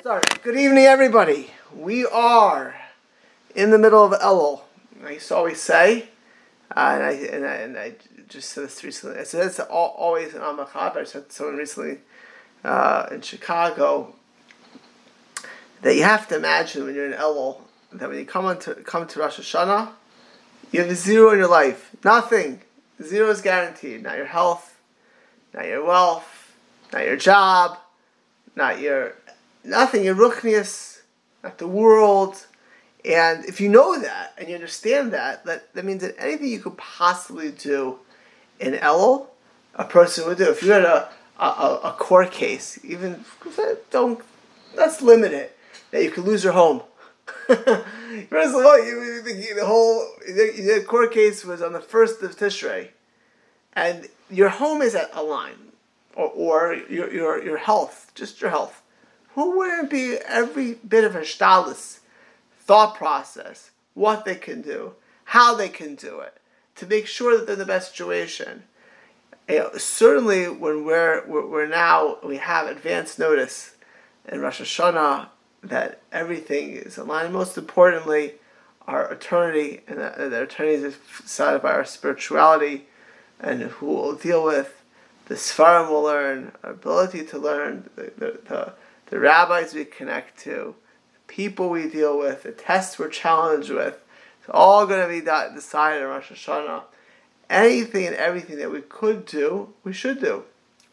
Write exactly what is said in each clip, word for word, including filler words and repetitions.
Start. Good evening, everybody. We are in the middle of Elul. I used to always say, uh, and, I, and, I, and I just said this recently. I said it's always an Amachab. I said to someone recently uh, in Chicago that you have to imagine when you're in Elul that when you come on to come to Rosh Hashanah, you have zero in your life. Nothing. Zero is guaranteed. Not your health, not your wealth, not your job, not your nothing, your ruchnius, not the world. And if you know that and you understand that, that, that means that anything you could possibly do in Elul, a person would do. If you had a, a, a court case, even don't let's limit it, that you could lose your home. First of all, you, the, the whole the, the court case was on the first of Tishrei, and your home is at a line, or, or your your your health, just your health. Who wouldn't be every bit of a shtalis thought process, what they can do, how they can do it, to make sure that they're in the best situation? You know, certainly when we're, we're we're now we have advance notice in Rosh Hashanah that everything is aligned. Most importantly, our eternity, and the, the eternity is decided by our spirituality, and who we'll deal with, the Sfarim we'll learn, our ability to learn, the the, the the rabbis we connect to, the people we deal with, the tests we're challenged with. It's all going to be decided in Rosh Hashanah. Anything and everything that we could do, we should do.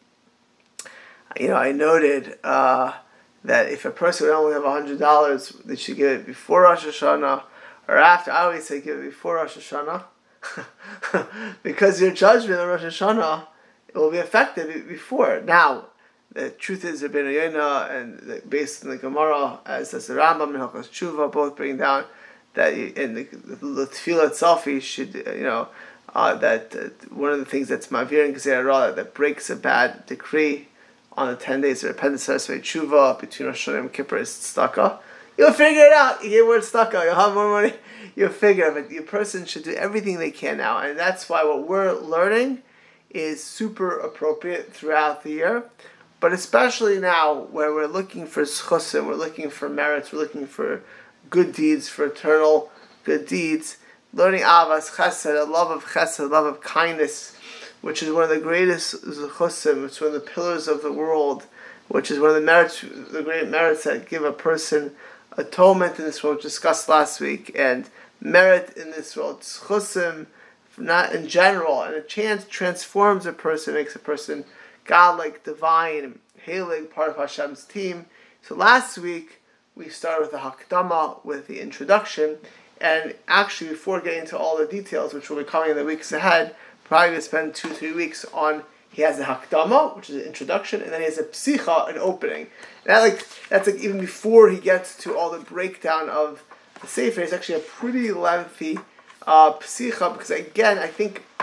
You know, I noted uh, that if a person would only have one hundred dollars, they should give it before Rosh Hashanah or after. I always say give it before Rosh Hashanah because your judgment on Rosh Hashanah, it will be effective before. Now, the truth is, Rabbeinu Yonah and the, based on the Gemara, as does the Rambam and Hilchos Tshuva, both bring down that you, in the, the, the tefillah itself, you should, you know, uh, that uh, one of the things that's mavir and Gezerah Ra, that breaks a bad decree on the ten days of repentance, Sarasvei Tshuva, between Rosh Hashanah and Kippur is tzedakah. You'll figure it out. You get more tzedakah, you'll have more money. You'll figure it. But the person should do everything they can now, and that's why what we're learning is super appropriate throughout the year. But especially now, where we're looking for schusim, we're looking for merits, we're looking for good deeds, for eternal good deeds, learning avas chesed, a love of chesed, a love of kindness, which is one of the greatest schusim, which is one of the pillars of the world, which is one of the merits, the great merits that give a person atonement in this world, which we discussed last week, and merit in this world, schusim, not in general, and a chance transforms a person, makes a person godlike, divine, hailing, part of Hashem's team. So last week we started with the Hakdama, with the introduction, and actually before getting into all the details, which will be coming in the weeks ahead, probably going to spend two, three weeks on, he has the Hakdama, which is an introduction, and then he has a Psicha, an opening. And that, like, that's like even before he gets to all the breakdown of the Sefer. It's actually a pretty lengthy uh, Psicha, because again, I think, I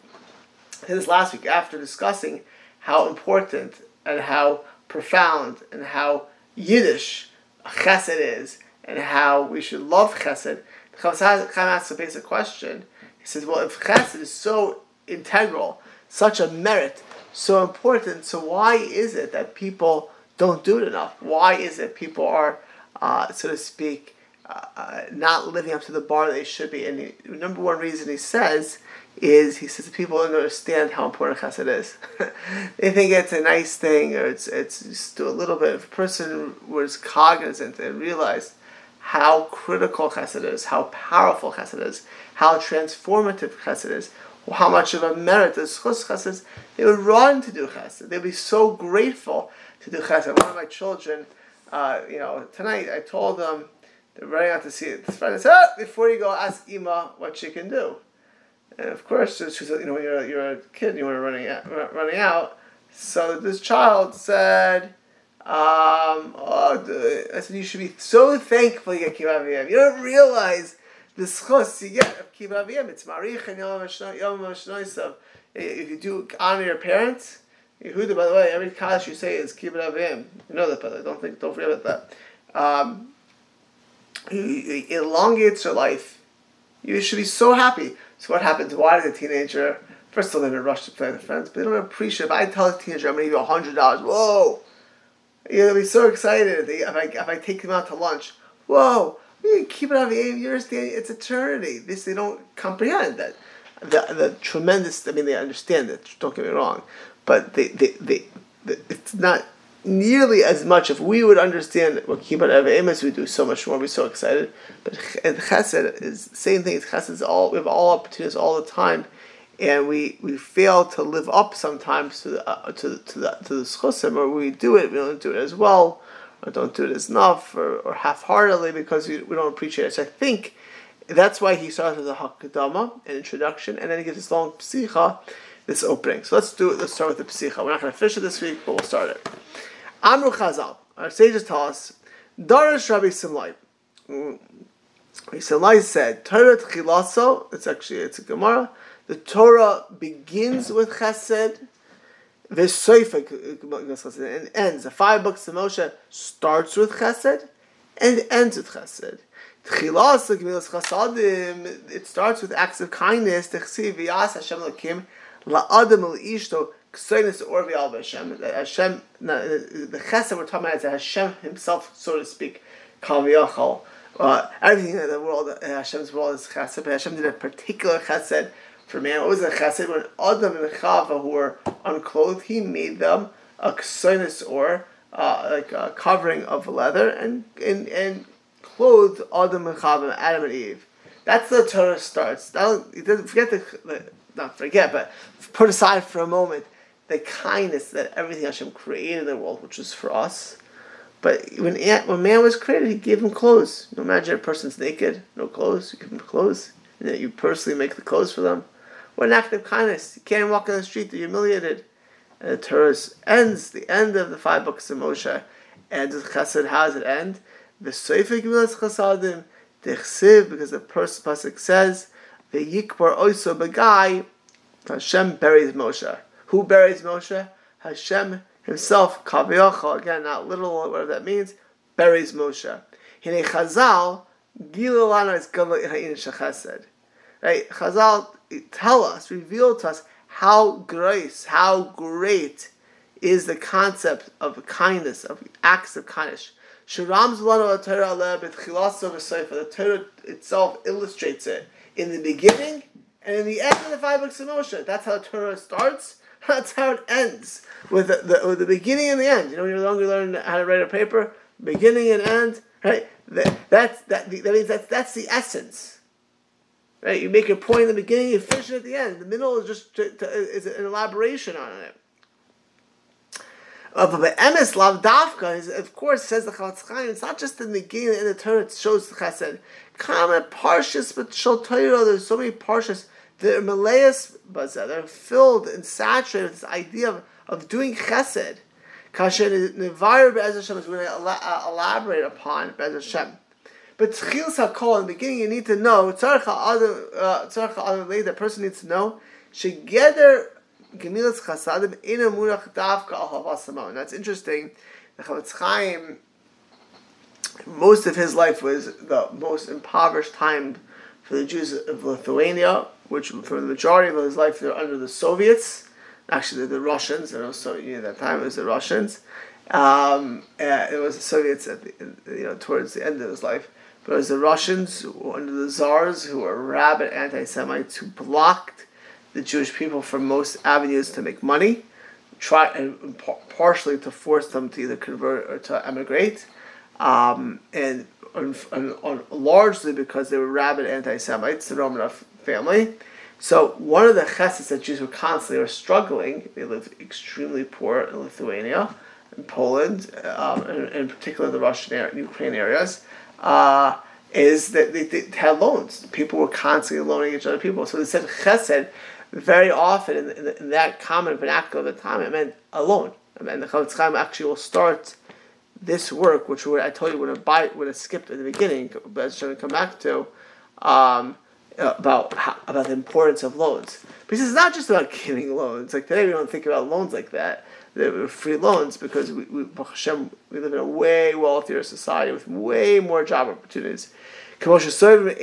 said this last week after discussing how important and how profound and how Yiddish chesed is, and how we should love chesed. The Chafetz Chaim asks a basic question. He says, well, if chesed is so integral, such a merit, so important, so why is it that people don't do it enough? Why is it people are, uh, so to speak, uh, uh, not living up to the bar they should be? And the number one reason he says is, he says, people don't understand how important chesed is. They think it's a nice thing, or it's it's just a little bit. If a person was cognizant and realized how critical chesed is, how powerful chesed is, how transformative chesed is, how much of a merit is chesed is, they would run to do chesed. They'd be so grateful to do chesed. One of my children, uh, you know, tonight I told them, they're running out to see it. This friend said, oh, before you go, ask Ima what she can do. And of course, she said, you know, when you're, you're a kid and you were running out, running out. So this child said, um, oh, I said, you should be so thankful you get Kibbutz Aviyam. You don't realize the schus you get of Kibbutz Aviyam. It's Marich and Yom HaShnoisav. If you do honor your parents, Yehuda, by the way, every Kaddish you say is Kibbutz Aviyam. You know that, by the way. Don't think, don't forget about that. Um, it elongates your life. You should be so happy. So what happens? Why does a teenager, first of all, they don't rush to play with friends, but they don't appreciate, if I tell a teenager, I'm going to give you one hundred dollars, whoa! You'll be so excited if I, if I take them out to lunch. Whoa, we keep it on the aim. You understand? It's eternity. This they don't comprehend that. The the tremendous. I mean, they understand it. Don't get me wrong, but they they, they, they it's not nearly as much. If we would understand what kibbutz aveim, we do so much more. We're so excited. But chesed is the same thing. Chesed is all. We have all opportunities all the time. And we, we fail to live up sometimes to the uh, to to the to the schusim, or we do it, we don't do it as well, or don't do it as enough, or, or half-heartedly because we, we don't appreciate it. So I think that's why he starts with a hakadama, an introduction, and then he gives this long psicha, this opening. So let's do it. Let's start with the psicha. We're not going to finish it this week, but we'll start it. Amru Chazal, our sages tell us, Darash Rabbi Simlai. Rabbi Simlai said, Torah Tchilaso. It's actually it's a Gemara. The Torah begins with Chesed, and ends. The five books of Moshe starts with Chesed and ends with Chesed. It starts with acts of kindness. Hashem la'adam l'ishto k'soinus or v'al b'Hashem. Hashem, the Chesed we're talking about is that Hashem Himself, so to speak, kal v'yachal. Uh, everything in the world, Hashem's world is Chesed, but Hashem did a particular Chesed for man. What was a chesed? When Adam and Chava, who were unclothed, he made them a ksoinus or uh, like a covering of leather, and and, and clothed Adam and Chava, Adam and Eve. That's the Torah starts. That, it doesn't forget the, the not forget, but put aside for a moment the kindness that everything Hashem created in the world, which was for us. But when when man was created, He gave him clothes. You imagine a person's naked, no clothes. You give him clothes, and then you personally make the clothes for them. What an act of kindness. You can't walk on the street, they're humiliated. And the Torah ends, the end of the five books of Moshe. And the Chesed, how does it end? The Sefer Gemilas Chasadim, the Chsiv, because the first pasuk says, the Yikbar Oiso Bagai, Hashem buries Moshe. Who buries Moshe? Hashem Himself, Kaviyachal, again, not literal, whatever that means, buries Moshe. Hine Chazal, Gilalana is Gavla Ha'in Shechesed. Right? Chazal tell us, reveal to us how grace, how great is the concept of kindness, of acts of kindness. The Torah itself illustrates it in the beginning and in the end of the five books of Moshe. That's how the Torah starts. That's how it ends, with the, the, with the beginning and the end. You know, when you're longer learn how to write a paper, beginning and end, right? That, that's, that, that means that's, that's the essence. Right, you make a point in the beginning, you finish it at the end. The middle is just to, to, is an elaboration on it. Uh, but the emes lav dafka is, of course, says the Chafetz Chaim. It's not just in the beginning and the Torah. It shows the Chesed. Comment parshas, but shal Torah. There's so many parshas that are malayas, but they're filled and saturated with this idea of, of doing Chesed. Kasher nevar be'ez Hashem is going to elaborate upon be'ez Hashem. But Tchilas HaKol, in the beginning, you need to know, Tzarech HaAdam, the person needs to know, Shegeder Gemilas Chasadim Ina Murach Davka Al Havas Hamon. That's interesting. The Chafetz Chaim, most of his life was the most impoverished time for the Jews of Lithuania, which for the majority of his life they're under the Soviets. Actually, they're the Russians. There was so at that time it was the Russians. Um, uh, it was the Soviets at the, you know, towards the end of his life. But it was the Russians who, under the Tsars, who were rabid anti-Semites, who blocked the Jewish people from most avenues to make money, try and partially to force them to either convert or to emigrate, um, and, and, and largely because they were rabid anti-Semites, the Romanov family. So one of the cheseds that Jews were constantly were struggling, they lived extremely poor in Lithuania, in Poland, um, and in particular the Russian and Ukraine areas, uh, is that they, they had loans. People were constantly loaning each other people. So they said chesed very often in, in, in that common vernacular of the time. It meant a loan. And the Chafetz Chaim actually will start this work, which would, I told you would have by, would have skipped at the beginning, but I'm going to come back to um, about how, about the importance of loans. Because it's not just about giving loans. Like today, we don't think about loans like that. They're free loans because we, we, Hashem, we live in a way wealthier society with way more job opportunities. Not just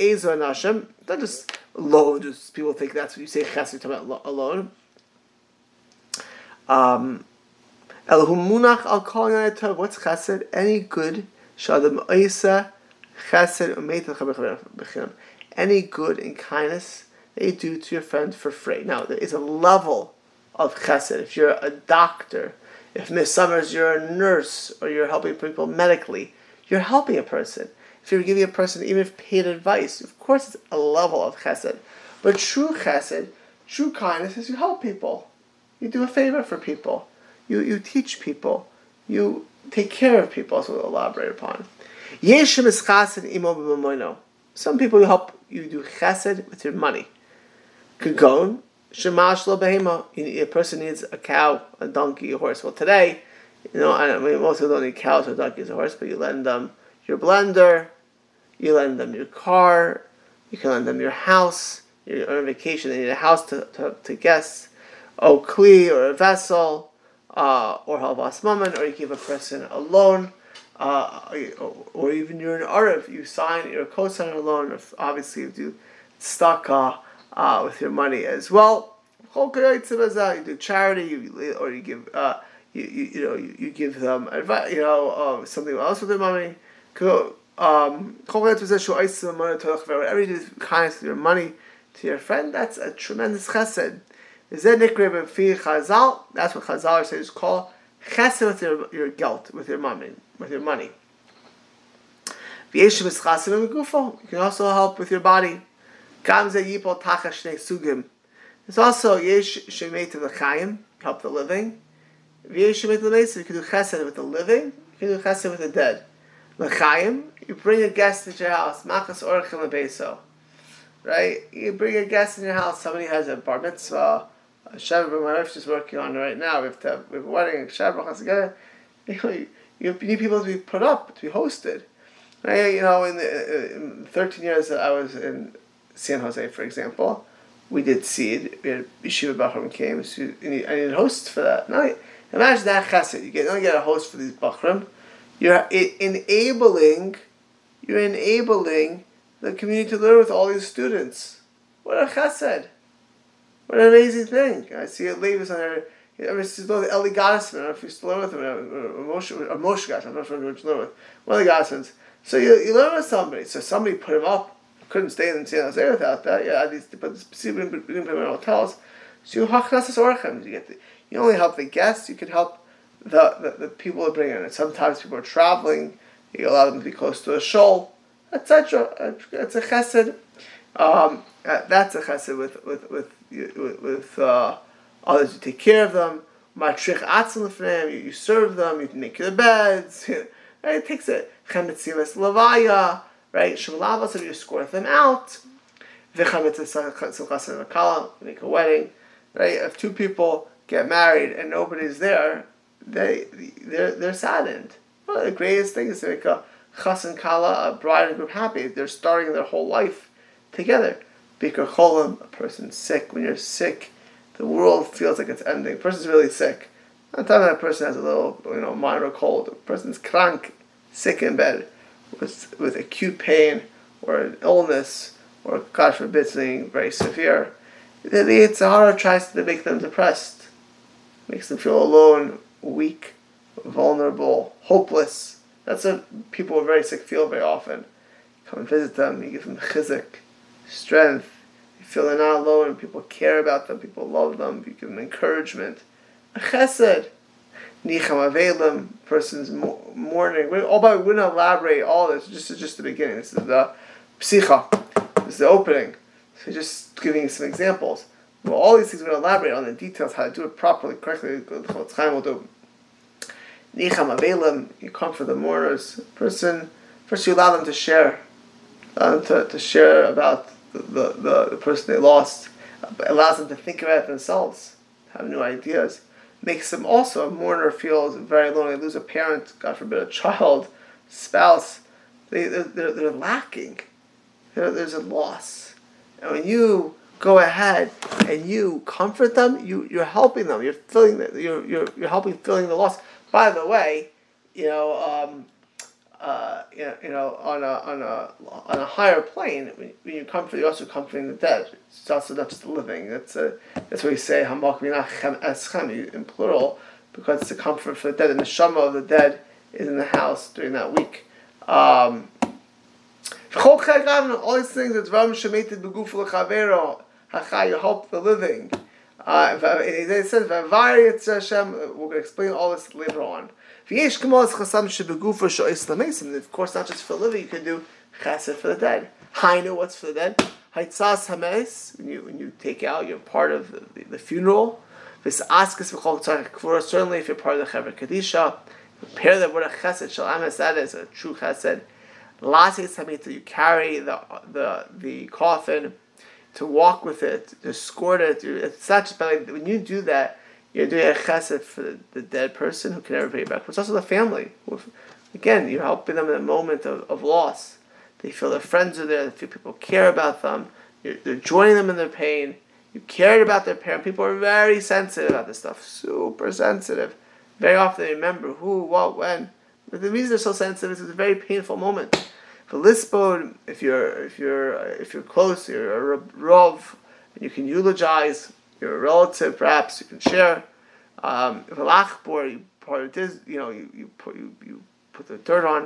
loan, just people think that's what you say, chesed, you're talking about a loan. Um, Elahu munach al kol yanei tov. What's chesed? Any good. Shadam oisa chesed umeitach b'chinam. Any good and kindness that you do to your friend for free. Now, there is a level of chesed. If you're a doctor, if Miss Summers, you're a nurse, or you're helping people medically, you're helping a person. If you're giving a person even if paid advice, of course it's a level of chesed. But true chesed, true kindness is you help people. You do a favor for people. You you teach people. You take care of people, as we'll elaborate upon. Yeshem is chesed imo b'mamono. Some people you help, you do chesed with your money. Kagon, shemash lo behema. A person needs a cow, a donkey, a horse. Well, today, you know, I mean, most people don't need cows or donkeys or horse, but you lend them your blender, you lend them your car, you can lend them your house. You're on vacation, they need a house to, to, to guests, a kli or a vessel, uh, or halvas mammon, or you give a person a loan, uh, or, or even you're an Arab, you sign, you're a co-signer loan, or obviously you do tzedakah uh, with your money as well. You do charity, you, or you give, uh, you, you, you know, you, you give them advice, you know, uh, something else with their money. Um, whatever you do kindness with your money to your friend, that's a tremendous chesed. Is that Chazal? That's what Chazal says called chesed with your your geld, with your money, with your money. You can also help with your body. There's also yesh shemeit l'chaim, help the living. Yesh shemeit l'meis, you can do chesed with the living. You can do chesed with the dead. L'chaim, you bring a guest into your house. Machas orchim lebeso. Right? You bring a guest in your house. Somebody has a bar mitzvah, a Shabbat. My wife's just working on it right now. We have to have, we have a wedding, a Shabbat together. You know, you, you need people to be put up, to be hosted. Right? You know, in the in thirteen years that I was in San Jose, for example, we did seed. We had Yeshiva Bachram came. So you need, I needed hosts for that. Now, imagine that chesed. You get, you only get a host for these Bachram. You're enabling, you're enabling the community to learn with all these students. What a chesed. What an amazing thing. I see a Levis on there. You ever see the Eli Gottesman? I don't know if you still learn with him. Or Moshe, or Moshe Gottesman. I'm not sure which you learn with. One of the Gottesmans. So you, you learn with somebody. So somebody put him up. Couldn't stay in San Jose without that. Yeah, these, but we didn't put him in hotels. So you hachnas orchem. You get the, you only help the guests. You can help the, the, the people that bring in. And sometimes people are traveling. You allow them to be close to a shul, et cetera. It's a chesed. Um, that's a chesed with with with with, with uh, others. You take care of them. Matrich atzim lefneim. You you serve them. You make their beds. Right? It takes a chemetzilas levaya. Right? Shemalavas, if you escort them out. V'chametzilas makala. Make a wedding. Right? If two people get married and nobody's there, they they're they're saddened. One of the greatest things is to make a chas and kala, a bride and groom, happy. They're starting their whole life together. Bikur cholim, a person's sick. When you're sick, the world feels like it's ending. A person's really sick. Not time that person has a little, you know, minor cold. A person's krank, sick in bed, with with acute pain or an illness, or God forbid something very severe. The Yitzhahara tries to make them depressed, makes them feel alone, weak, vulnerable, hopeless. That's what people who are very sick feel very often. You come and visit them, you give them chizuk, strength. You feel they're not alone, people care about them, people love them, you give them encouragement. A chesed. Nicham avelim, person's mourning. We're, all by, we're going to elaborate all this, just just the beginning. This is the psicha. This is the opening. So just giving you some examples. Well, all these things we're going to elaborate on the details, how to do it properly, correctly. Chofetz Chaim will do. Nicham avelim, you comfort the mourners. Person, first you allow them to share, allow them to, to share about the, the, the, the person they lost. It allows them to think about it themselves, have new ideas. Makes them also, a mourner feels very lonely. They lose a parent, God forbid, a child, spouse. They, they're, they're, they're lacking. They're, there's a loss. And when you go ahead and you comfort them, you, you're helping them. You're filling the, you're, you're, you're helping filling the loss. By the way, you know, um, uh, you know, you know, on a on a on a higher plane, when, when you comfort, you're also comforting the dead. It's also not just the living. That's a, that's what we say, hamak minachem eschem, in plural. because it's a comfort for the dead. The neshama of the dead is in the house during that week. Um, all these things that you help the living. Uh, it says, we're going to explain all this later on. Of course, not just for the living, you can do chesed for the dead. Hainu, what's for the dead? Haitzas hames, when you when you take out, you're part of the, the, the funeral. This askus v'chol tzarich, certainly if you're part of the Chevra Kadisha, prepare that word of chesed, shal ames, that is a true chesed. Lasis hamita, you carry the the the coffin, to walk with it, to escort it. It's not just, by when you do that, you're doing a chesed for the, the dead person who can never pay you back, but it's also the family. Again, you're helping them in a moment of, of loss. They feel their friends are there, they feel people care about them, you're, they're joining them in their pain, you cared about their parent. People are very sensitive about this stuff, super sensitive. Very often they remember who, what, when. But the reason they're so sensitive is it's a very painful moment. For Lispod, if you're if you're if you're close, you're a rov, and you can eulogize. You're a relative, perhaps you can share. Um, if a lachbor, you part of this, you know, you you put you, you put the dirt on,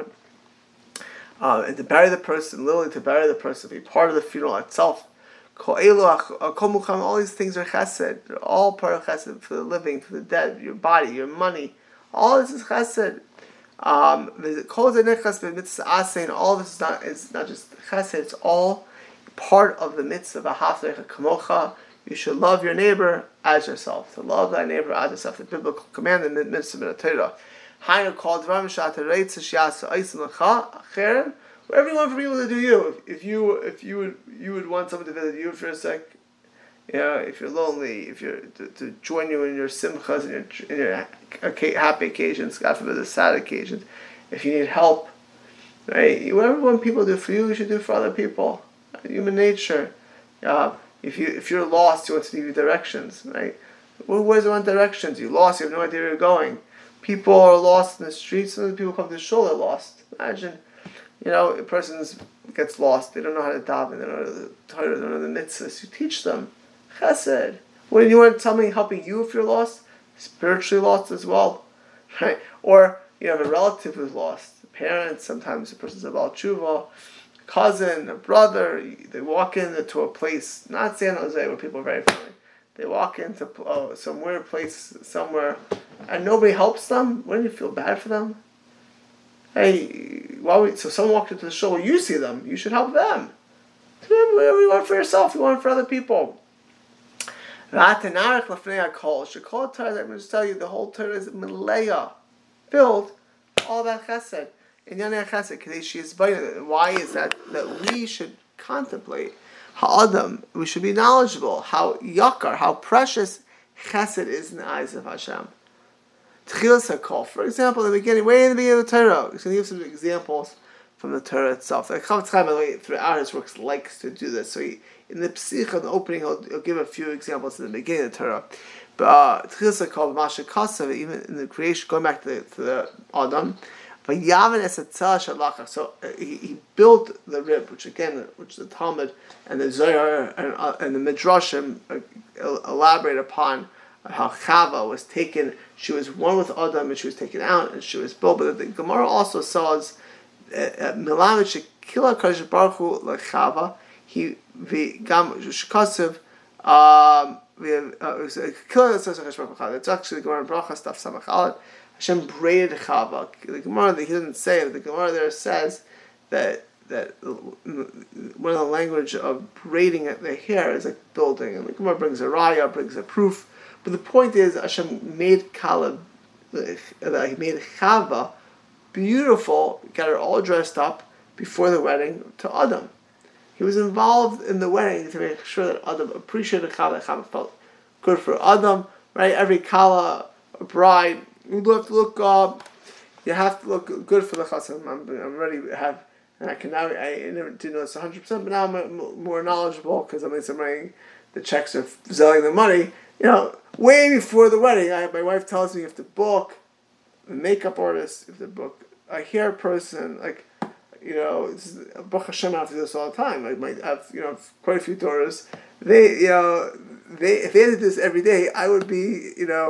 uh, and to bury the person, literally to bury the person, be part of the funeral itself. All these things are chesed. They're all part of chesed for the living, for the dead, your body, your money. All this is chesed. Um, all this is not is not just chesed, it's all part of the mitzvah of ahavta kamocha. You should love your neighbor as yourself. To love thy neighbor as yourself. The biblical command in the mitzvah of the Torah. Hainu called dvarim shatareitz shyasu aisim lecha acheren. Whatever you want for people to do you. If, if you if you would you would want someone to visit you for a sec, you know, if you're lonely, if you're to, to join you in your simchas and your in your happy occasions, God forbid the sad occasions. If you need help, right? Whatever one people do for you, you should do for other people. Human nature. Uh, if you if you're lost, you want to give you directions, right? Well, where's the one directions? You lost, you have no idea where you're going. People are lost in the streets, some of the people come to the shul, they're lost. Imagine, you know, a person gets lost, they don't know how to daven, they don't know the Torah, they don't know the mitzvahs. You teach them. Chesed. What do you want to tell me helping you if you're lost? Spiritually lost as well. Right? Or you have a relative who's lost. Parents, sometimes a person's a Baal Tshuva, a cousin, a brother, they walk into a place, not San Jose where people are very friendly. They walk into oh, some weird place somewhere and nobody helps them. Wouldn't you feel bad for them? Hey, why would, so someone walked into the show, you see them, you should help them. Do whatever you want for yourself, you want for other people. I'm going to just tell you, the whole Torah is Meleah, filled, all that chesed. Why is that? That we should contemplate ha'adam, we should be knowledgeable, how yakar, how precious chesed is in the eyes of Hashem. For example, in the beginning, way in the beginning of the Torah, he's going to give some examples from the Torah itself. The Chavetz Chaim, by the way, throughout his works, likes to do this. So he, in the Psikha, in the opening, he'll, he'll give a few examples in the beginning of the Torah. But Tchilsa called Masha Kasav, even in the creation, going back to the, to the Adam, but Yavin es etzah shalachach. So uh, he, he built the rib, which again, which the Talmud and the Zohar and, uh, and the Midrashim uh, elaborate upon how Chava was taken. She was one with Adam, and she was taken out, and she was built. But the Gemara also says Milamed shekila Kadosh Baruch Hu lechava. He the gam shkasev. Um, it's actually the Gemara Bracha stuff Samachalot. Hashem braided Chava. The Gemara, he doesn't say it. The Gemara there says that that one of the language of braiding the hair is like building, and the Gemara brings a raya, brings a proof. But the point is, Hashem made Kaleb, he made Chava beautiful, got her all dressed up before the wedding to Adam. He was involved in the wedding to make sure that Adam appreciated Chava. Chava felt good for Adam, right? Every Kala, a bride, you have to look up. You have to look good for the chassan. I'm, I'm ready to have, and I can now. I never did know this one hundred percent, but now I'm more knowledgeable because I'm writing the checks of selling the money. You know, way before the wedding, I, my wife tells me you have to book a makeup artist, you have to book a hair person, like, you know, Baruch Hashem, I have to do this all the time. I might have, you know, quite a few daughters. They, you know, they if they did this every day, I would be, you know,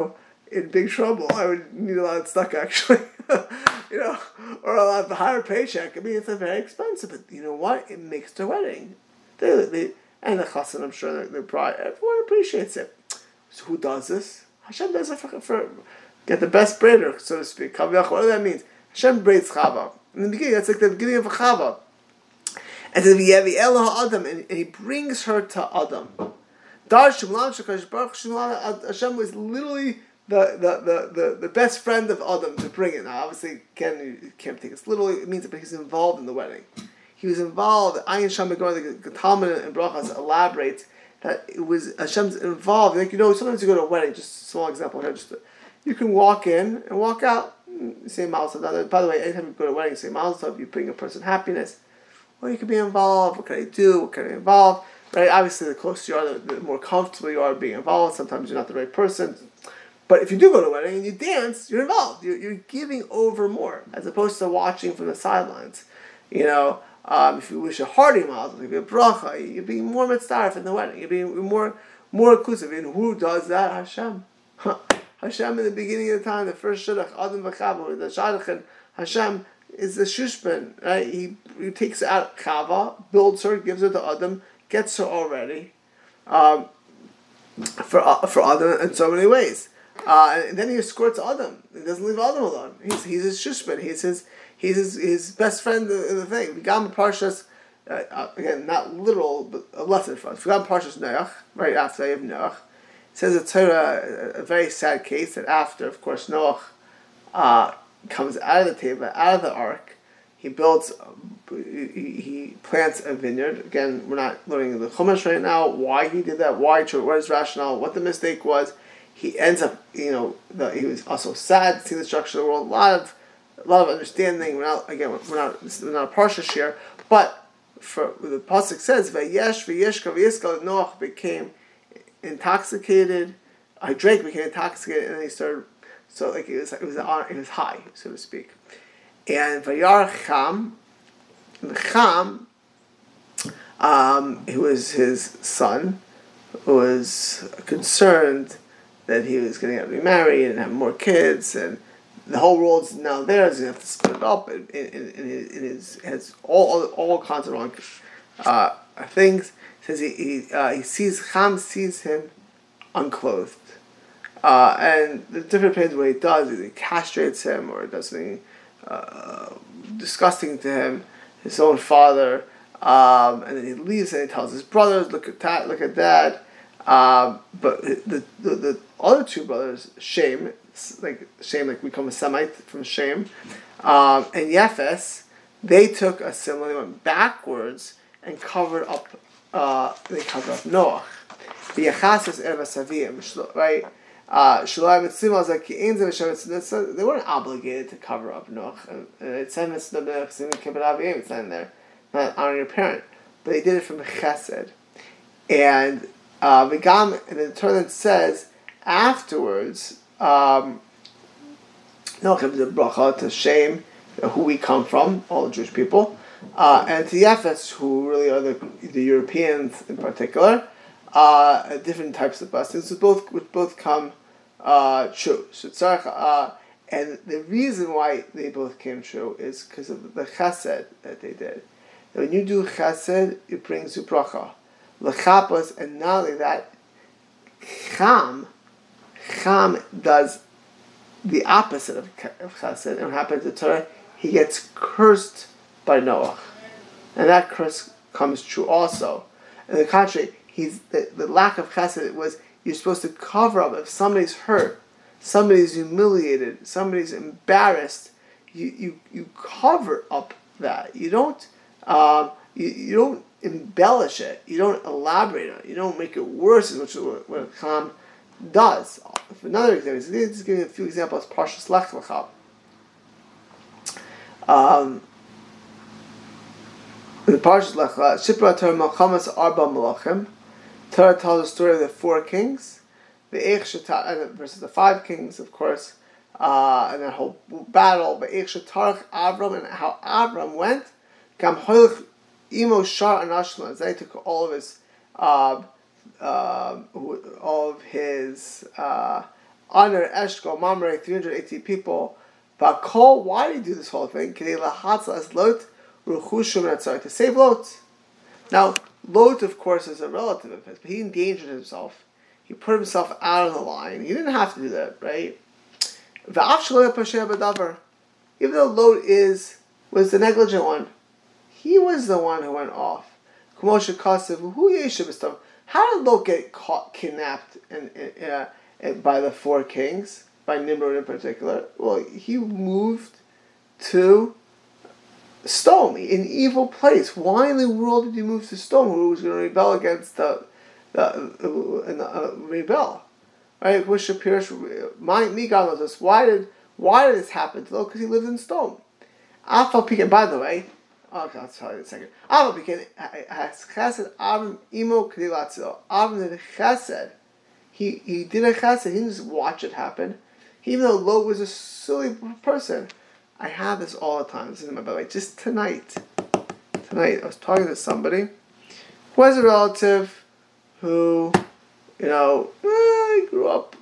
in big trouble. I would need a lot of stuff actually, you know, or a lot of the higher paycheck. I mean, it's a very expensive, but you know what? It makes their wedding. They, they and the chassan, I'm sure the, the bride, everyone appreciates it. So who does this? Hashem does it for, for get the best braider, so to speak. What do that mean? Hashem braids Chava. In the beginning, that's like the beginning of Chava. And then we have the Elah Adam, and he brings her to Adam. Hashem was literally the, the, the, the, the best friend of Adam to bring it. Now, obviously, again, you can't take it literally. It means that he's involved in the wedding. He was involved. Ayin Shamagor, the Talmud and Brachas elaborates that it was Hashem's involved. Like, you know, sometimes you go to a wedding, just a small example here, just to, you can walk in and walk out, say Mazel Tov. By the way, anytime you go to a wedding, say Mazel Tov, you bring a person happiness. Or you can be involved. What can I do? What can I involve? Right? Obviously, the closer you are, the, the more comfortable you are being involved. Sometimes you're not the right person. But if you do go to a wedding and you dance, you're involved. You're, you're giving over more, as opposed to watching from the sidelines. You know, um, if you wish a hearty mazel, if you a bracha, you're being more mitzvah in the wedding. You're being more more inclusive. And who does that? Hashem. Hashem in the beginning of the time, the first shidduch, Adam v'Chava, the shadchan, Hashem is the shushban, right? He, he takes out Chava, builds her, gives her to Adam, gets her already, um, for uh, for Adam in so many ways. Uh, and then he escorts Adam. He doesn't leave Adam alone. He's he's his shushban. He's his he's his, his best friend in the thing. We got him Parshas, uh, uh, again, not literal, but a lesson for us. We got him Parshas Noach, right after they have Noach. It says a Torah, a, a very sad case, that after, of course, Noach uh, comes out of the table, out of the ark, he builds, he, he plants a vineyard. Again, we're not learning the Chumash right now, why he did that, why, what his rationale, what the mistake was. He ends up, you know, the, he was also sad to see the structure of the world. A lot of, a lot of understanding. We're not, again, we're not, we're not a parsha here, but for the pasuk says, "Vayesh v'yishka v'yiskal," Noach became intoxicated. I drank, became intoxicated, and then he started. So like it was, it was on, it was high, so to speak. And Vayar Cham, Cham, um, who was his son, was concerned that he was going to get remarried and have more kids, and the whole world's now theirs. You have to split it up, and it, it, it, it is has all all, all kinds of wrong uh, things. It says he he, uh, he sees Cham sees him unclothed, uh, and the different depends what he does. Either he castrates him or does something uh, disgusting to him, his own father, um, and then he leaves and he tells his brothers, "Look at that! Look at that!" Um, but the, the the other two brothers, Shem, like Shem, like we come a Semite from Shem, um, and Yefes, they took a similar. They went backwards and covered up. Uh, they covered up Noach. The Yachasas Erva Saviyim, right? Uh, they weren't obligated to cover up Noach. It's it's not in there, not honoring your parent, but they did it from Chesed, and. Uh, and the Torah says afterwards, um, no, comes a bracha to Shem, who we come from, all the Jewish people, uh, and to Yefes, who really are the the Europeans in particular, uh, different types of blessings, which both which both come uh, true. So, uh, and the reason why they both came true is because of the Chesed that they did. And when you do Chesed, it brings you bracha. L'chapas, and not only that, Cham, Cham does the opposite of, of Chesed, and what happens to Torah, he gets cursed by Noach, and that curse comes true also. On the contrary, he's the, the lack of Chesed was you're supposed to cover up if somebody's hurt, somebody's humiliated, somebody's embarrassed. You you, you cover up that. You don't um, you, you don't. embellish it. You don't elaborate on it. You don't make it worse, which is what, what Cham does. Another example, let's give you a few examples. Parshas Lech Lecha. Um, in Parshas Lech Lecha, Shipra Torah Malchamas Arba Malachim. Torah tells the story of the four kings, the Eich Shata versus the five kings, of course, uh, and that whole battle. But Eich Shatarach Avram, and how Avram went. Gam Hoilch Imo Shar Anashma. They took all of his, uh, uh, all of his uh, Honor Eshkol Mamre, three hundred eighty people. Bakol, why did he do this whole thing? To save Lot. Now, Lot, of course, is a relative of his, but he endangered himself. He put himself out on the line. He didn't have to do that, right? Even though Lot is was the negligent one, he was the one who went off. How did Lot get caught, kidnapped, and, uh, and by the four kings, by Nimrod in particular? Well, he moved to Stone, an evil place. Why in the world did he move to Stone? Who was going to rebel against the, the, uh, uh, rebel? Right? Which appears, my me God knows this. Why did why did this happen to Lot? Because he lived in Stone. Alpha Pekin, by the way. Okay, I'll tell you in a second. Alpha Pekin has chesed Avram imo kedilatzil. Avram did chesed. He he did a chesed. He didn't just watch it happen. Even though Lot was a silly person. I have this all the time. This is my, by the way, just tonight. Tonight, I was talking to somebody who has a relative who, you know, eh, grew up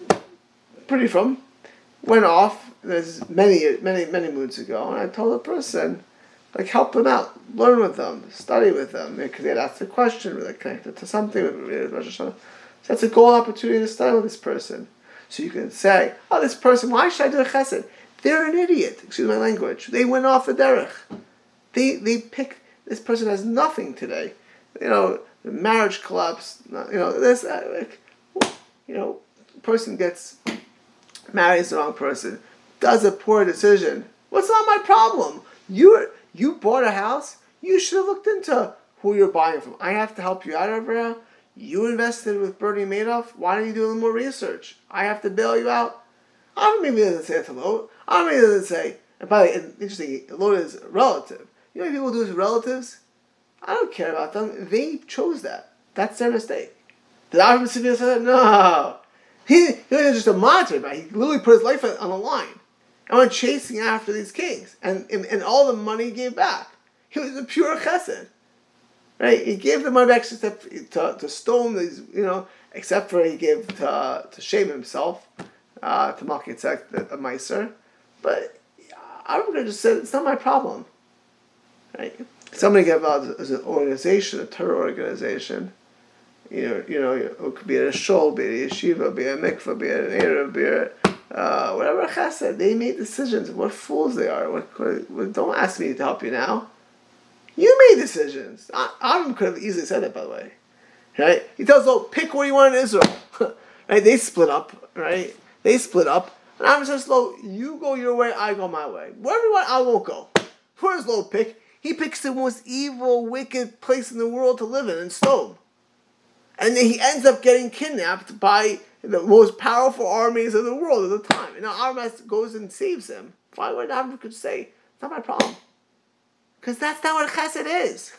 pretty from, went off. There's many, many, many moons ago, and I told the person, like, help them out, learn with them, study with them, because they had asked a question, really connected to something. So that's a gold opportunity to study with this person. So you can say, oh, this person, why should I do a chesed? They're an idiot. Excuse my language. They went off the derech. They they picked. This person has nothing today. You know, the marriage collapsed. You know, this. Uh, like, you know, person gets marries the wrong person, does a poor decision. What's not my problem? You you bought a house. You should have looked into who you're buying from. I have to help you out over here. You invested with Bernie Madoff. Why don't you do a little more research? I have to bail you out. I don't maybe doesn't say it to Lot. I mean, doesn't say. And by the way, interesting, Lot is relative. You know what people do with relatives? I don't care about them. They chose that. That's their mistake. Did Avram Avinu say that? No. He, he wasn't just a monster, but he literally put his life on the line and went chasing after these kings, and, and and all the money he gave back. He was a pure chesed, right? He gave the money back except to to stone these, you know, except for he gave to uh, to shame himself, uh, to Malkitzek, the, the Meiser. But I'm going to just say it's not my problem, right? Somebody gave out as an organization, a terror organization. You know, you know, it could be a shul, be a yeshiva, be a mikvah, be an erev, be a uh, whatever chesed. They made decisions. What fools they are! What, what, don't ask me to help you now. You made decisions. Avram could have easily said that, by the way. Right? He tells them, pick what you want in Israel. Right? They split up. Right? They split up. And Avram says, "Lo, you go your way, I go my way. Wherever you want, I won't go." Where does Lo pick? He picks the most evil, wicked place in the world to live in, in Stone. And then he ends up getting kidnapped by the most powerful armies of the world at the time. And now Avram goes and saves him. Why would Avram could say, it's not my problem? Because that's not what chesed is.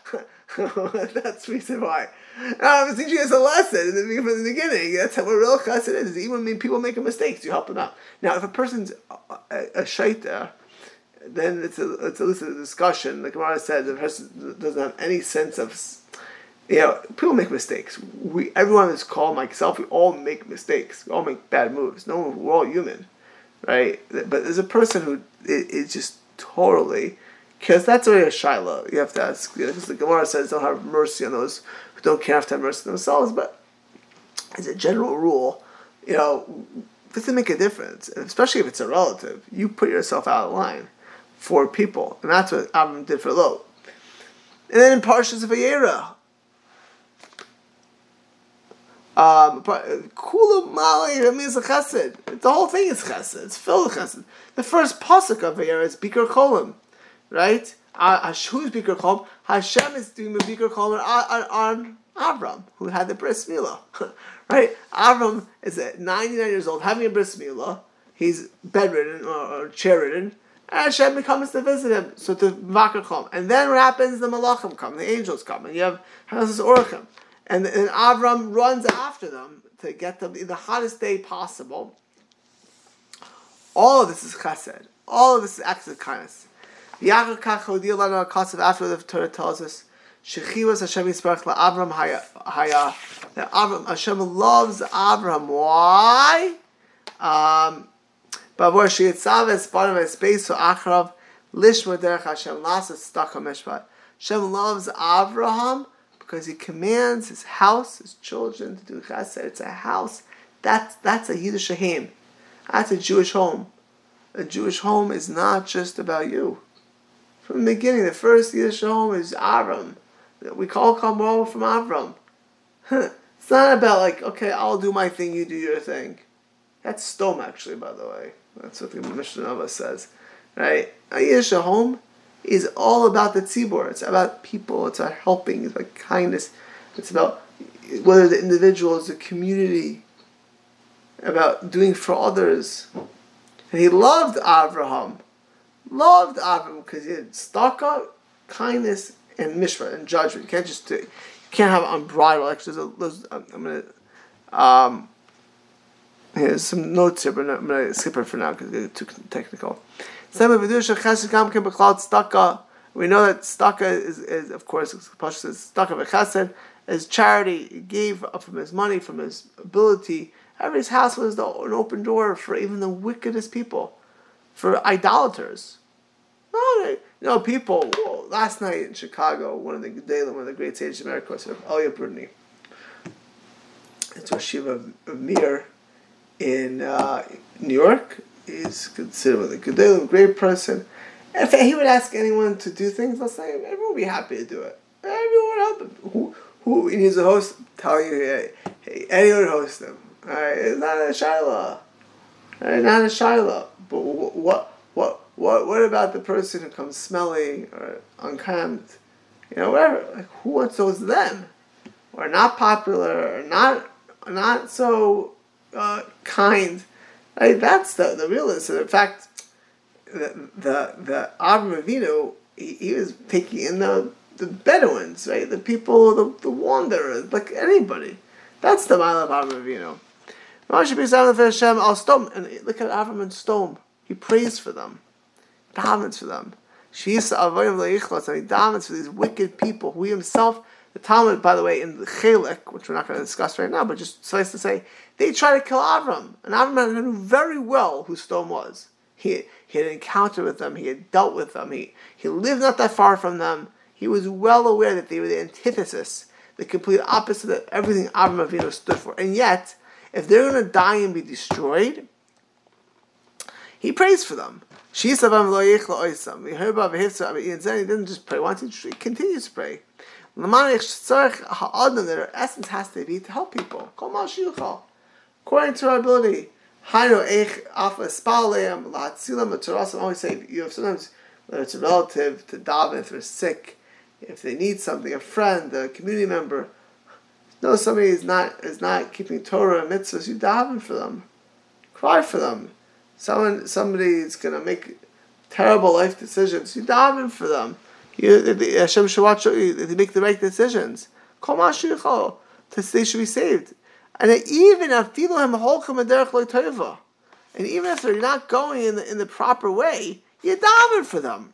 That's the reason why. I was teaching us a lesson in the, from the beginning. That's what real chesed is. Even when people make mistakes, you help them out. Now, if a person's a, a, a shaita, then it's a it's a, it's a discussion. The Gemara says the person doesn't have any sense of, you know, people make mistakes. We everyone is called, myself, we all make mistakes. We all make bad moves. No, we're all human, right? But there's a person who is just totally, because that's already a shaila. You have to ask, because the Gemara says don't have mercy on those who don't care to have mercy on themselves. But as a general rule, you know, it doesn't make a difference, and especially if it's a relative. You put yourself out of line for people, and that's what Avram did for Lot. And then in Parshas of Vayera, um, Kula Mali, that means a chesed. The whole thing is chesed. It's filled with chesed. The first pasuk of Vayera is Bikur Cholim, right? Uh, who's Bikur Cholim? Hashem is doing the Bikur Cholim on, on Avram, who had the bris milah, right? Avram is at ninety-nine years old, having a bris milah. He's bedridden or, or chair-ridden. And Hashem comes to visit him, so to Makar Chom. And then what happens? The Malachim come, the angels come, and you have Hanas Orachim. And, and Avram runs after them to get them in the hottest day possible. All of this is chesed. All of this is acts of kindness. After the Torah tells us, Shechivas Hashem Yisparach LaAvram Haya. That Avram, Hashem loves Avram. Why? Um, Bavor Shiyitzaves Banav Space Achrav Lishma Derech Hashem Lasat Staka Mishpat. Hashem loves Avraham because he commands his house, his children to do chesed. It's a house. That's that's a Yiddish Shehem. That's a Jewish home. A Jewish home is not just about you. From the beginning, the first Yiddish home is Avram. We call Kamro from Avram. It's not about like, okay, I'll do my thing, you do your thing. That's Stom, actually, by the way. That's what the Mishnah says. Right? A Yiddish home is all about the tzibur. It's about people. It's about helping. It's about kindness. It's about whether the individual is a community. About doing for others. And he loved Avraham. Loved Avraham because he had staka, kindness, and mishpat, and judgment. You can't just do, you can't have unbridled. Actually, there's a, there's, I'm going to, um, here's some notes here, but I'm going to skip it for now because it's too technical. We know that staka is, is of course, Pasha says, staka v'chesed, is charity. He gave up from his money, from his ability. Everybody's house was the, an open door for even the wickedest people, for idolaters. No, they, you know, people. Well, last night in Chicago, one of the Gedalim, one of the great sages of America, was Elia Brudny. It's Rosh Yeshiva of Mir in uh, New York. He's considered one of the Gedalim, a great person. If he would ask anyone to do things, let's say everyone would be happy to do it. Everyone would help him. Who, who needs a host? Tell you, hey, hey, anyone would host him. All right, it's not a Shiloh. All right, not a Shiloh. But what, what, what, what about the person who comes smelly or unkempt? You know, whatever. Like, who wants those them? Or not popular, or not, not so uh, kind. Right? That's the the real answer. In fact, the the the Avram Avinu, he, he was taking in the the Bedouins, right? The people, the the wanderers, like anybody. That's the mile of Avram Avinu. And look at Avram and Stom. He prays for them. Davens for them. He davens for these wicked people who he himself, the Talmud, by the way, in the Chelek, which we're not going to discuss right now, but just suffice to say, they tried to kill Avram. And Avram knew very well who Stom was. He, he had encountered with them. He had dealt with them. He, he lived not that far from them. He was well aware that they were the antithesis, the complete opposite of everything Avram Avinu stood for. And yet, if they're going to die and be destroyed, he prays for them. He heard about Vehivsa, he didn't just pray once, he continues to pray. Their essence has to be to help people. According to our ability. I always say, you have sometimes, whether it's a relative, to daven, if they're sick, if they need something, a friend, a community member, know somebody is not is not keeping Torah and mitzvahs, you daven for them. Cry for them. Someone somebody is gonna make terrible life decisions, you daven for them. You Hashem should watch you, they make the right decisions. Kol mashiach, they should be saved. And even if and even if they're not going in the in the proper way, you daven for them.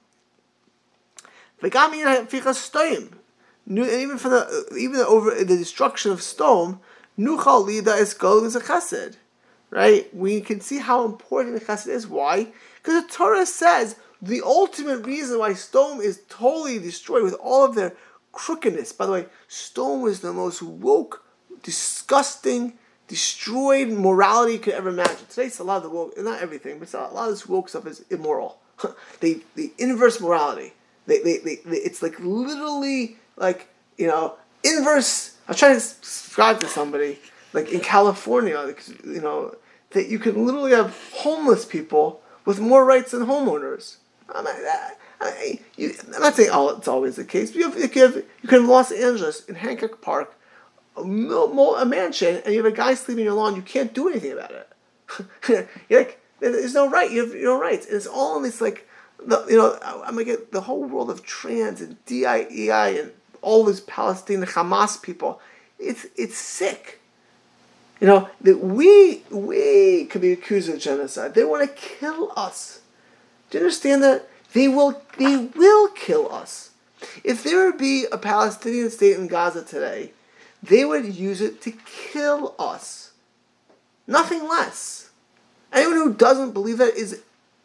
And even for the even the, over the destruction of Stom, nuchal lida is going as a chesed, right? We can see how important the chesed is. Why? Because the Torah says the ultimate reason why Stom is totally destroyed with all of their crookedness. By the way, Stom was the most woke, disgusting, destroyed morality you could ever imagine. Today, it's a lot of the woke, not everything, but a lot of this woke stuff is immoral. they the inverse morality. They, they, they, they it's like literally. Like, you know, inverse. I was trying to describe to somebody, like in California, like, you know, that you can literally have homeless people with more rights than homeowners. I'm not, I, you, I'm not saying oh, it's always the case, but you, have, you, can have, you can have Los Angeles, in Hancock Park, a, a mansion, and you have a guy sleeping on your lawn, you can't do anything about it. You're like, there's no right, you have no rights. And it's all in this, like, the, you know, I'm going to get the whole world of trans and D I E I and all these Palestinian Hamas people. It's it's sick. You know, that we we could be accused of genocide. They want to kill us. Do you understand that? They will they will kill us. If there would be a Palestinian state in Gaza today, they would use it to kill us. Nothing less. Anyone who doesn't believe that is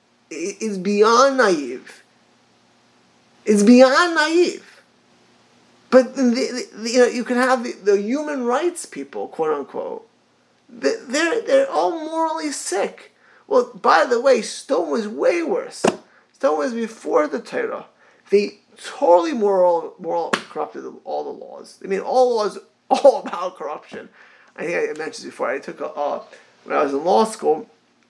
is beyond naive. It's beyond naive. But the, the, you know, you can have the, the human rights people, quote unquote. They're they're all morally sick. Well, by the way, Stone was way worse. Stone was before the Torah. They totally moral, moral corrupted all the laws. I mean, all laws, all about corruption. I think I mentioned this before. I took a, uh, when I was in law school,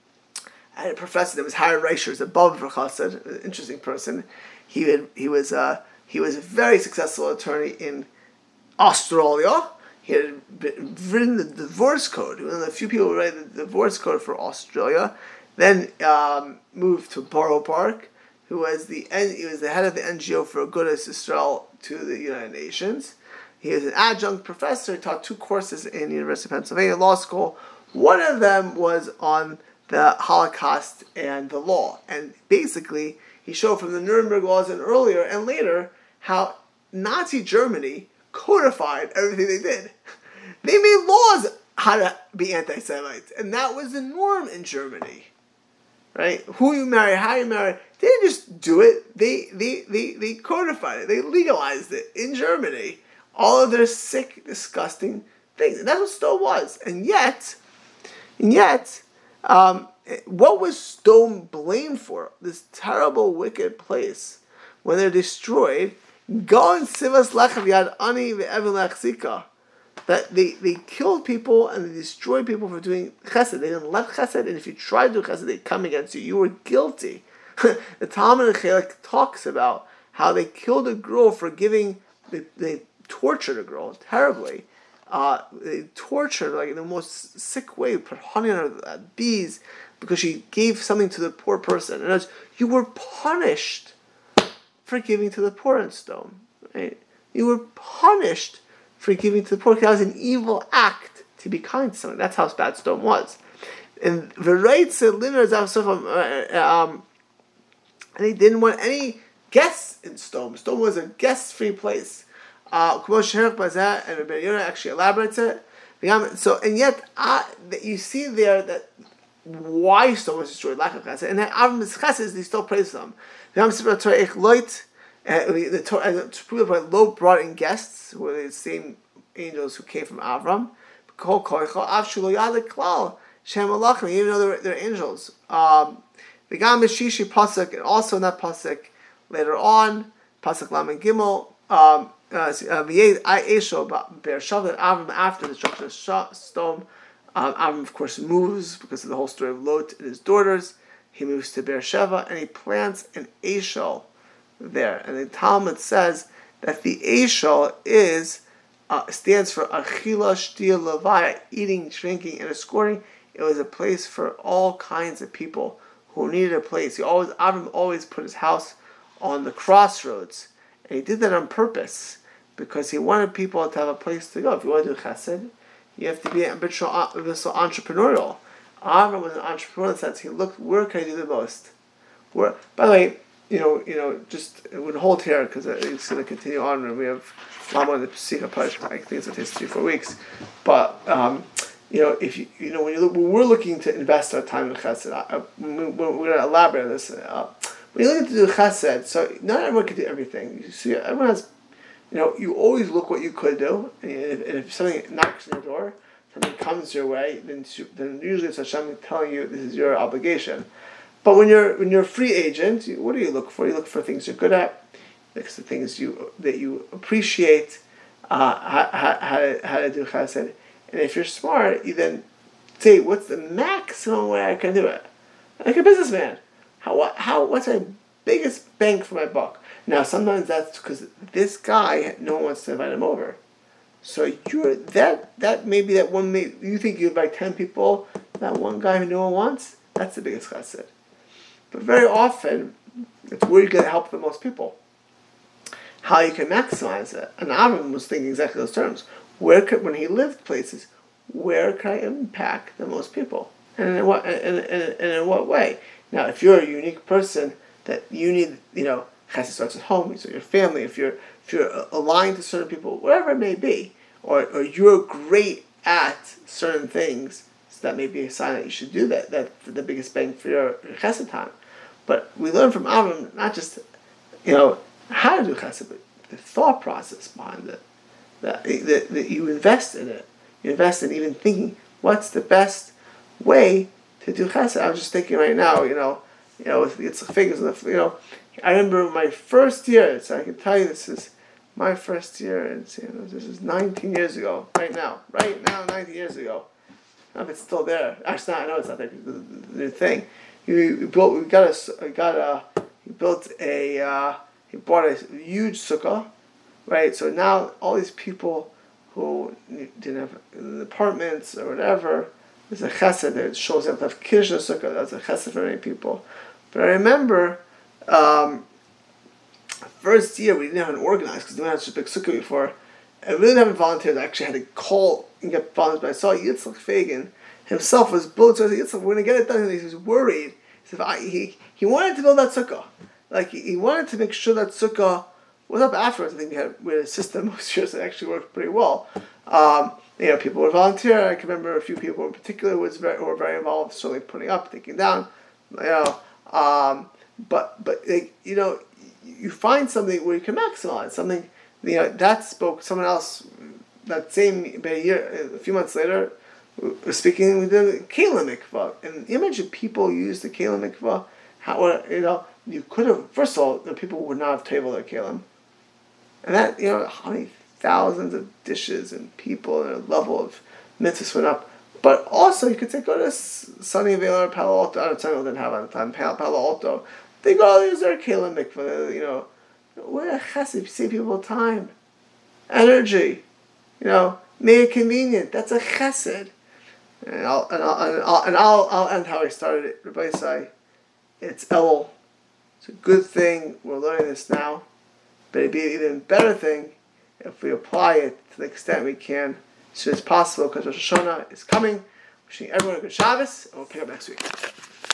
I had a professor that was Harry Reicher, was above Chassid, an interesting person. He had, he was uh, he was a very successful attorney in Australia. He had written the divorce code. He was one of the few people who wrote the divorce code for Australia. Then um, moved to Borough Park, who was the he was the head of the N G O for Agudas Israel to the United Nations. He was an adjunct professor. He taught two courses in the University of Pennsylvania Law School. One of them was on the Holocaust and the law. And basically, he showed from the Nuremberg laws and earlier and later how Nazi Germany codified everything they did. They made laws how to be anti-Semites. And that was the norm in Germany. Right? Who you marry, how you marry. They didn't just do it. They, they, they, they codified it. They legalized it in Germany. All of their sick, disgusting things. And that's what Stone was. And yet, and yet, um, what was Stone blamed for? This terrible, wicked place. When they're destroyed, go and sivas lechav yad ani ve'evin lechzika. That they, they killed people and they destroyed people for doing chesed. They didn't let chesed, and if you tried to do chesed, they come against you. You were guilty. The Talmud in Chelek talks about how they killed a girl for giving, they, they tortured a girl terribly. Uh, they tortured her like in the most sick way, put honey on her uh, bees, because she gave something to the poor person. And was, you were punished for giving to the poor in Stone. Right? You were punished for giving to the poor. That was an evil act to be kind to someone. That's how bad Stone was. And the rights of um, and they didn't want any guests in Stone. Stone was a guest-free place. Uh, and Rabbi Yonah actually elaborates it. So, and yet, uh, you see there that why Stone was destroyed, lack of chesed, and then Avram Chesed, they still praise them. The Torah Lo brought in guests, who were the same angels who came from Avram. Even though they're, they're angels. Um, and also in that pasuk later on, pasuk Lamed Gimel, um, Avram after the destruction of Stone, um, Avram of course moves because of the whole story of Lot and his daughters. He moves to Beersheba and he plants an Eshel there. And the Talmud says that the Eshel is uh, stands for Achila Shtia Levaya, eating, drinking, and escorting. It was a place for all kinds of people who needed a place. He always Avram always put his house on the crossroads. And he did that on purpose because he wanted people to have a place to go. If you want to do chesed, you have to be entrepreneurial. Avram was an entrepreneur in the sense he looked, where can I do the most? Where, by the way, you know, you know, just it would hold here because it's going to continue on, and we have a lot more in the Pesika Parsha. I think it's going to take three, four weeks. But um, you know, if you, you know, when you look, when we're looking to invest our time in chesed, uh, we're going to elaborate on this. Uh, When you're looking to do chesed, so not everyone can do everything. You see, everyone has, you know, you always look what you could do, and if, and if something knocks on your door, something comes your way, then then usually it's Hashem telling you this is your obligation. But when you're when you're a free agent, you, what do you look for? You look for things you're good at, you look for things you that you appreciate, uh, how, how, how, to, how to do chesed. And if you're smart, you then say, what's the maximum way I can do it? Like a businessman. How, how, what's my biggest bang for my buck? Now, sometimes that's because this guy, no one wants to invite him over. So you're, that, that maybe that one, may, you think you invite ten people, that one guy who no one wants, that's the biggest chesed. But very often, it's where you're going to help the most people. How you can maximize it. And Avram was thinking exactly those terms. Where could, when he lived places, where can I impact the most people? And in what, and, and, and in what way? Now, if you're a unique person that you need, you know, chesed starts at home, so your family, if you're if you're aligned to certain people, whatever it may be, or or you're great at certain things, So that may be a sign that you should do that. That's the biggest bang for your, your chesed time. But we learn from Avram not just, you know, how to do chesed, but the thought process behind it. That, that, that you invest in it. You invest in even thinking, what's the best way to do chesed? I'm just thinking right now, you know, you know, with Yitzchak figures, you know, I remember my first year, so I can tell you this is my first year, and you know, this is nineteen years ago, right now, right now, nineteen years ago. I don't know if it's still there. Actually, not, I know it's not there, the, the new thing. You, you built, we got a, got a, he built a, uh, he bought a huge sukkah, right? So now all these people who didn't have apartments or whatever, there's a chesed that shows them to have kiddush in the sukkah. That's a chesed for many people. But I remember, um, first year we didn't have an organized because we didn't have such a big sukkah before. I really didn't have volunteers. I actually had to call and get volunteers. But I saw Yitzchak Fagan himself was built. So I said, Yitzchak, we're going to get it done. He was worried. He said, I, he, he wanted to build that sukkah. Like, he, he wanted to make sure that sukkah was up afterwards. I think we had, we had a system most years that actually worked pretty well. Um, you know, people would volunteer. I can remember a few people in particular was very, who were very involved, certainly putting up, taking down. You know, um, but but like, you know, you find something where you can maximize something. You know, that spoke. Someone else that same a year, a few months later, was speaking with the Kalim mikvah, and you imagine people use the Kalim mikvah. How, you know, you could have. First of all, the people would not have tabled their Kalim, and that, you know, how many thousands of dishes and people and a level of mitzvahs went up. But also, you could say, go to Sunnyvale or Palo Alto. I don't know, Sunnyvale didn't have at the time, Palo Alto. They go, use their Kalim mikvah, you know. What a chesed, you save people time, energy, you know, make it convenient. That's a chesed. And I'll, and I'll, and I'll, and I'll, I'll end how I started it. Rabbi say, it's Elul. It's a good thing we're learning this now. But it'd be an even better thing if we apply it to the extent we can as soon as possible, because Rosh Hashanah is coming. Wishing everyone a good Shabbos, and we'll pick up next week.